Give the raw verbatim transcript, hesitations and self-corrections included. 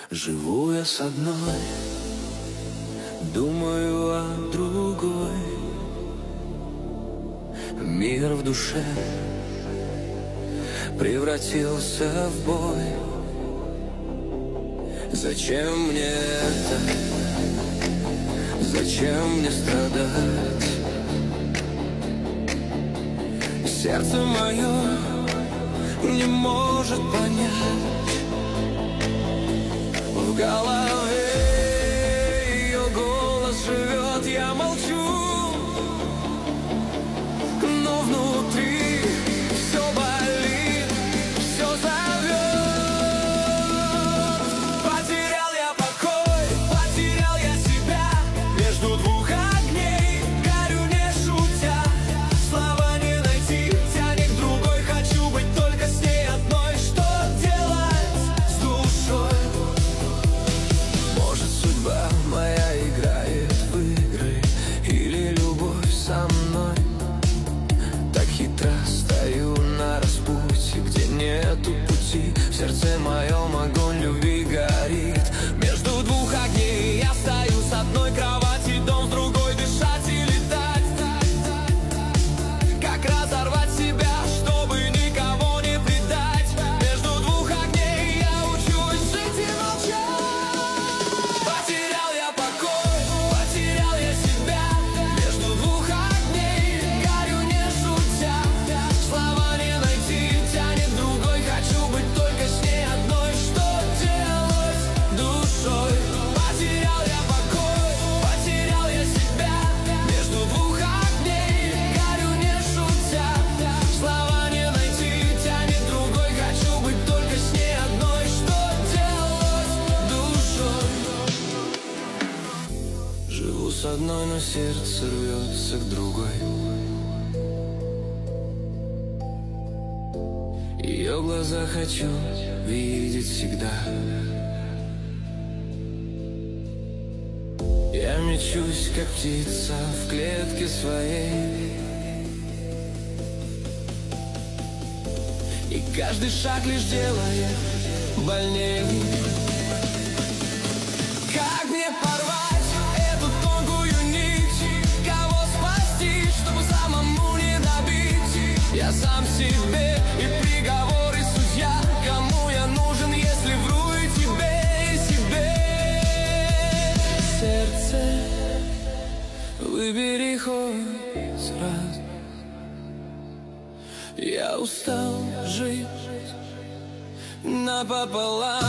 Живу я с одной, думаю о другой. Мир в душе превратился в бой. Зачем мне это? Зачем мне страдать? Сердце мое не может понять. В голове ее голос живет, я молчу, но внутри все болит, все зовет. Потерял я покой, потерял я себя между двух огней, горю не шутя, слова не найти, тянет к другой, хочу быть только с ней одной. Что делать с душой? Может, судьба моя играет в игры, или любовь со мной так хитро стою на распутье, где нету пути. В сердце моем огонь любви горит. Между двух огней я стою, с одной кровати дом, с другой дышать и летать. Как разорвать себя, чтобы никого не предать? Между двух огней я учусь жить и молчать. Потерял я покой, потерял я себя между двух огней, горю не шутя, слова не найти, тянет другой, хочу быть только с ней одной. Что делать с душой? Потерял я покой, потерял я себя между двух огней, горю не шутя, слова не найти, тянет другой, хочу быть только с ней одной. Что делать с душой? Живу с одной, но сердце рвется к другой. Ее глаза хочу видеть всегда. Я мечусь, как птица в клетке своей, и каждый шаг лишь делает больней. Как мне порвать эту тонкую нить? Кого спасти, чтобы самому не добить? Я сам себе и приговор, и судья. Кому я нужен, если вру и тебе, и себе? Сердце, выбери хоть раз. Я устал жить напополам.